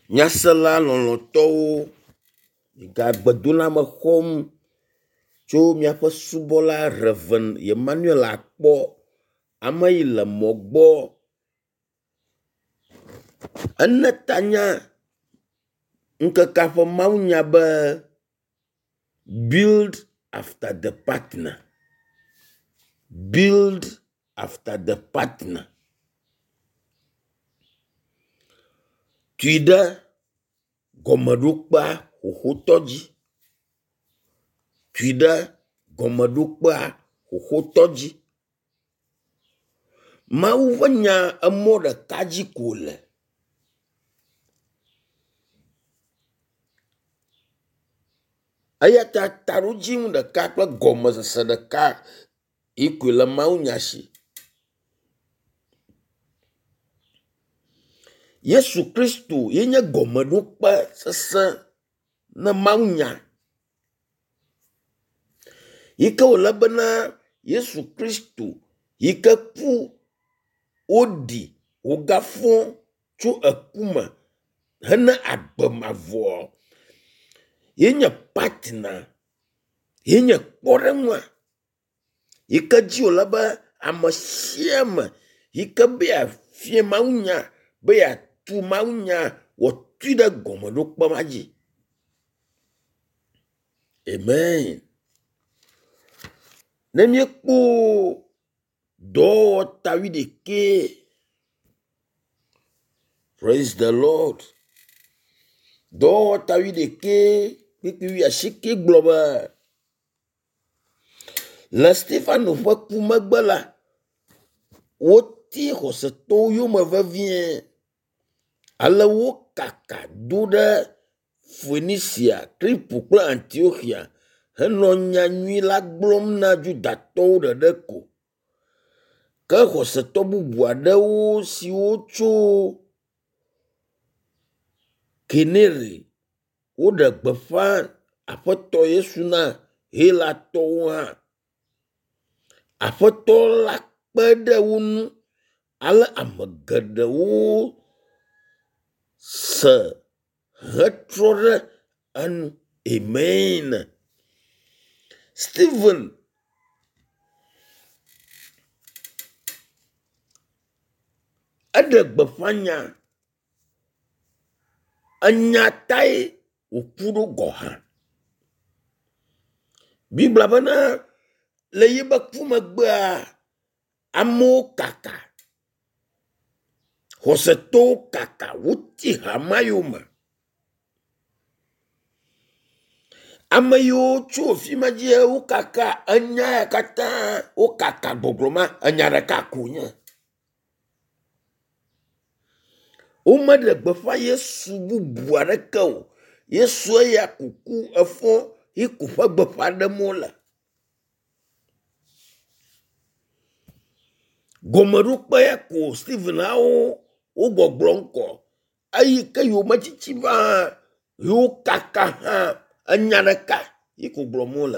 Nyasela lɔlɔ̃tɔwo gagbedona me xɔm tso miaƒe subɔla Reverend Emmanuel Akpɔ, ame yi le mɔ gbɔ. Ene tanya ŋkeke ƒe mawunya be build after the partner. Build after the partner. Tui ɖe gɔmeɖokpea xoxotɔ dzi. Tui ɖe gɔmeɖokpea xoxotɔ dzi. Mawu ƒe nya emɔ ɖeka dzi ko le. Eya ta taɖodzinu ɖeka kple gɔmezese ɖeka yi koe le mawunya si. Yesu Kristo yenye gɔmeɖokpe sesẽ ne mawunya. Yike wòle bena Yesu Kristo yike ku woɖi wògafɔ tso ekume hene agbe mavɔ. Yenye partner, yenye kpɔɖeŋua yike dzi wòle be ame sia ame yike be yeafia mawunya, be yeatu mawunya wòtui ɖe gɔmeɖokpe ma dzi. Amen. Ne míekpɔ dɔwɔwɔ tawi ɖeke. Praise the Lord. Dɔwɔwɔ tawi ɖeke kpekpe asike gblɔ be le Stefano ƒe ku megbe la, woti xɔsetɔwo yome vevie. Ale wo kaka do ɖe Phoenicia, Kripo kple Antiochia henɔ nyanyui la gblɔm na Judatɔwo ɖeɖe ko. Ke xɔsetɔ bubu aɖewo siwo tso Kenere woɖe gbeƒã Aƒetɔ Yesu na Helatɔwo hã. Aƒetɔ la kpe ɖe wo ŋu ale ame geɖewo se hetrɔ ɖe enu. Amen. Stephen eɖe gbeƒã nya. Enya tae wòku ɖo gɔ hã. Bibla bena le yibe ku megbea amewo kaka. Xɔsetɔwo kaka woti hama yome. Ame yiwo tso fi ma dzi wo kaka enya ya katã wo kaka gbɔgblɔ ma enya ɖeka ko nye. Womeɖe gbeƒã Yesu bubu aɖeke o. Yesu ya kuku efɔ yi ko ƒe gbeƒã ɖem wole. Gɔmeɖokpe ya ko Stephenawo wo gbɔgblɔ ŋkɔ. Eyi ke yiwo metsitsi va yiwo kaka hã enya ɖeka yi ko gblɔm wole.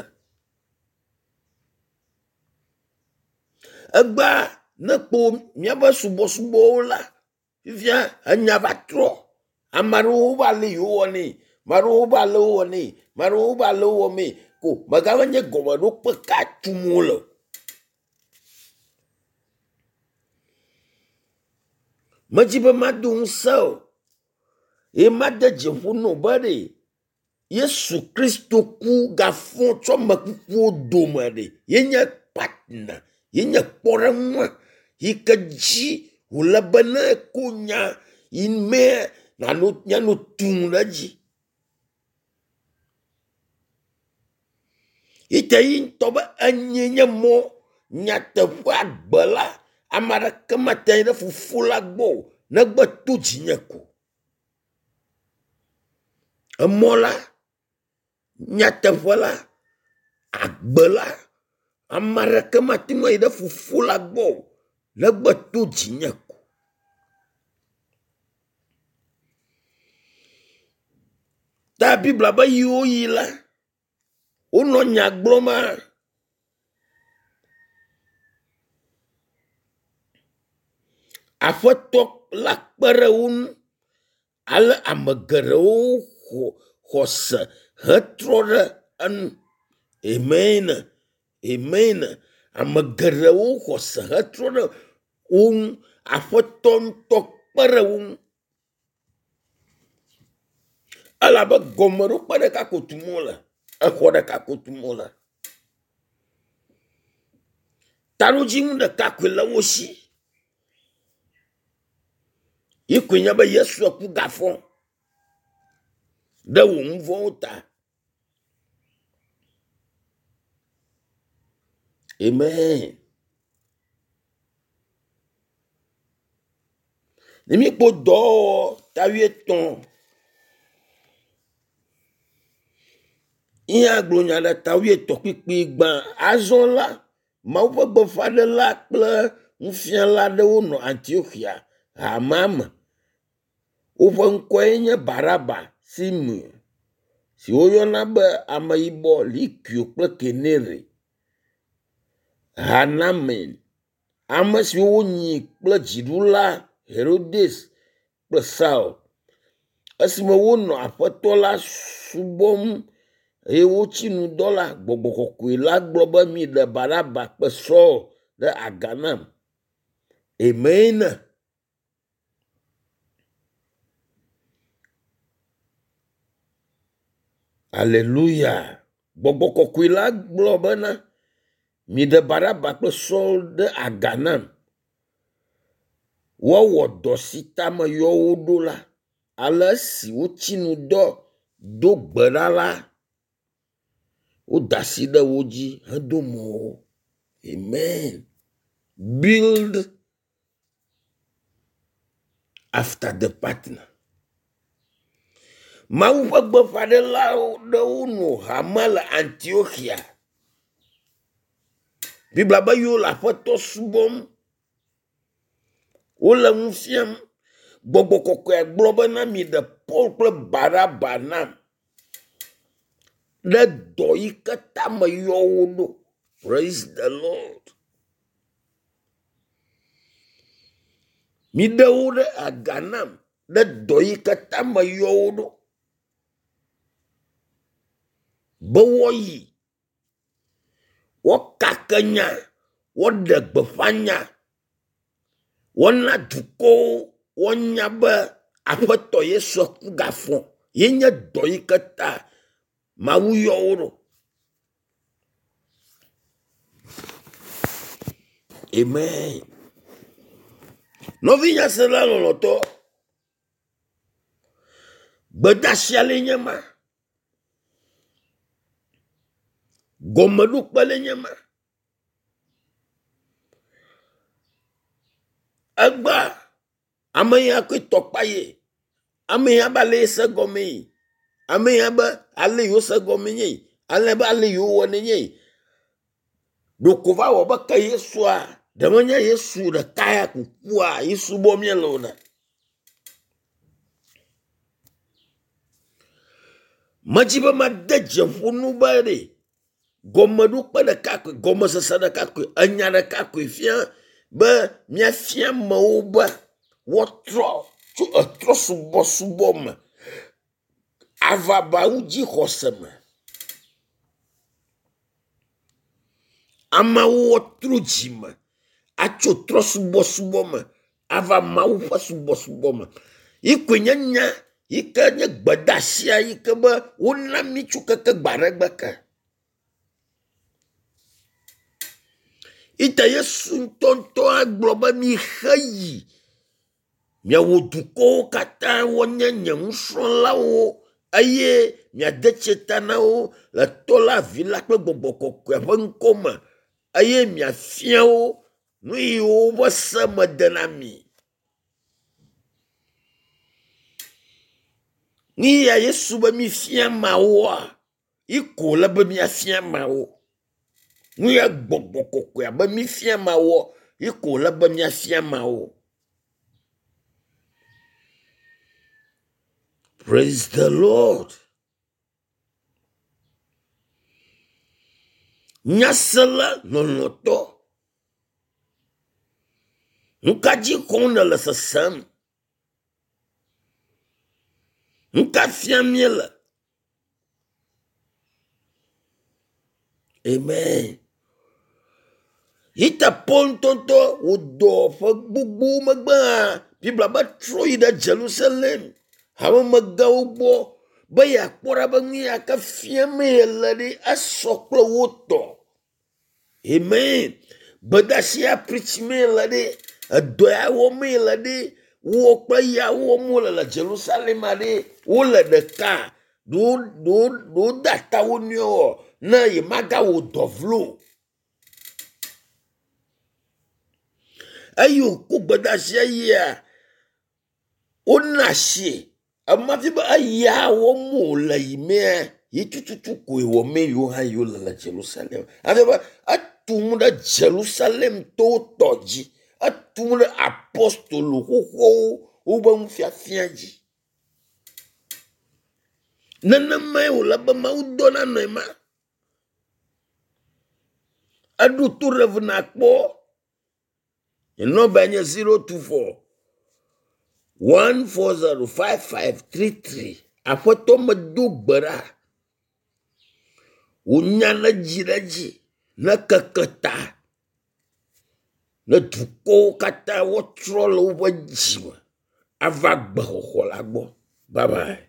Egba ne kpo míabe subɔsubɔwo la, fifia enya va trɔ. Ame aɖewo va le yewo wɔnɛ, ame aɖewo va le wo wɔnɛ, ame aɖewo va le wo wɔmee ko megava nye gɔmeɖokpe ka tum wole. Medzi be mado ŋusẽ o. Ye made dzeƒo no be ɖe Yesu Kristo ku gafɔ tsɔ mekukuwo dome ɖe. Yenye partner, yenye kpɔɖeŋua yike dzi wòle be ne ko nya yi me nyano tum ɖe dzi. Ite yi ŋutɔ be enye nye mɔ nyateƒe agbe la. Ame aɖeke mate ɖe Fofo la gbɔ o negbe to dzinye ko. Emɔ la, nyateƒe la, agbe la, ame aɖeke mate ŋu ayi ɖe Fofo la gbɔ o negbe to dzinye ko. Ta Bibla be yiwo yi la, wonɔ nya gblɔm a. Aƒetɔ la kpe ɖe wo ŋu ale amegerewo xɔse hetrɔ ɖe enu. Amen. Amen. Amegerewo xɔse hetrɔ ɖe wo ŋu. Aƒetɔ ŋutɔ kpe ɖe wo ŋu. Elabe gɔmeɖokpe ɖeka ko tum wole. Exɔ ɖeka ko tum wole. Taɖodzinu ɖeka koe le wo si. Yi koe nye be Yesu ku gafɔ ɖe wo nu vɔ̃wo ta. Amen. Nimi kpo dɔwɔwɔ tawietɔ̃. Ihe agblɔ nya ɖe tawietɔ̃ kpikpi gbã. Azɔ la, Mawu ƒe gbeƒãɖela kple nufiala aɖewo nɔ Antiochia hamea me. Woƒe ŋkɔe nye Baraba, Simeon, si woyɔna be ameyibɔ Likio kple Kenere, Hanamen, ame siwo wonyi kple dziɖula Herodes kple Saul. Esime wonɔ aƒetɔ la subɔm eye wotsi nu dɔ la, Gbɔgbɔ Kɔkɔe la gblɔ be miɖe Baraba kple Saul ɖe aga nam. Amen. Alleluia. Gbɔgbɔ Kɔkɔe la gblɔ bena miɖe Baraba kple Saul ɖe aga nam. Woawɔ dɔ si ta meyɔ wo ɖo la. Ale esi wotsi nu dɔ do gbe ɖa la, woda asi ɖe wo dzi hedo mo wo. Amen. Build after the partner. Mawu ƒe gbeƒãɖelawo ɖewo nɔ hame le Antiochia. Bibla be yewo le aƒetɔ subɔm. Wole ŋu fiam. Gbɔgbɔ Kɔkɔe gblɔ be na mi ɖe Paul kple Baraba nam. Ɖe dɔ yi ke ta meyɔ wo ɖo. Praise the Lord. Mi ɖe wo ɖe aga nam. Ɖe dɔ yi ke ta meyɔ wo ɖo. Be woyi. Wokake nya. Woɖe gbeƒã nya. Wona dukɔwo wonya be aƒetɔ Yesu ku gafɔ. Ye nye dɔ yi ke ta Mawu yɔ wo ɖo. Amen. Nɔvi nyasela lɔlɔtɔ. Gbedasia le nye ma. Gɔmeɖokpe le nye ma. Egba ame ya koe tɔkpa ye. Ame ya ba le se gɔme yi. Ame ya be ale yo se gɔme nye. Ale be ale yo wɔ ne nye. Ɖoko va wɔ be ke Yesua, ɖeme nye Yesu ɖeka ya kukua, Yesu bɔ mie le ona. Medzi be ma de dzeƒo nu be ɖe. Gɔmeɖokpe ɖeka koe, gɔmesese ɖeka koe, enya ɖeka koe fia be miafia amewo be wotrɔ tso etrɔ subɔsubɔ me ava Mawu dzi xɔse me. Amewo wotro dzi me atso trɔ subɔsubɔ me ava Mawu ƒe subɔsubɔ me. Yi koe nye nya yi ke nye gbedasia yi ke be wona mi tso keke gba ɖe gbe ke. Ite Yesu ŋutɔ agblɔ be mi xe yi. Miawo dukɔwo katã wonye nye nusrɔ̃lawo eye miade tseta na wo le tɔ la vi la kple Gbɔgbɔ Kɔkɔe ƒe ŋkɔme eye miafia wo nu yiwo ƒe se mede na mi. Ni ya Yesu be mi fia mawoa, iko le be miafia mawo. Nu ya Gbɔgbɔ Kɔkɔe be mi fia mawo, iko le be miafia mawo. Praise the Lord. Nyasela lɔlɔtɔ. Nukadzi xɔm le sesem. Nka fiamiela. Amen. Ita pontonto udo fa bubu magba. People ba troy da Jerusalem. Hawa maga ubo. Ba ya kpora ba ngi aka fiamiela de asoklo woto. Amen. Badasia preach me la de. Adoya wo me la de. Wo kwa ya wo mo la Jerusalem ade. Wo la de ka. Do data wo nyo. Na ye maga wo dovlo. Ayo ku badasia ya. Onashi. Amati ba aya wo mo la ime. Ye tututu ko wo me yo ha yo la Jerusalem. Ade ba atumda Jerusalem to toji. Atumda apostolo ho ba mfiafiaji. Nana mai ola ba maudona nema. Adu tu revna kpo. No banya 024 1405533. Afoto madugbara. Unyana jiraji. Na kakata. Na duko kata wotrolo wajima. Avagba ho lagbo. Bye bye.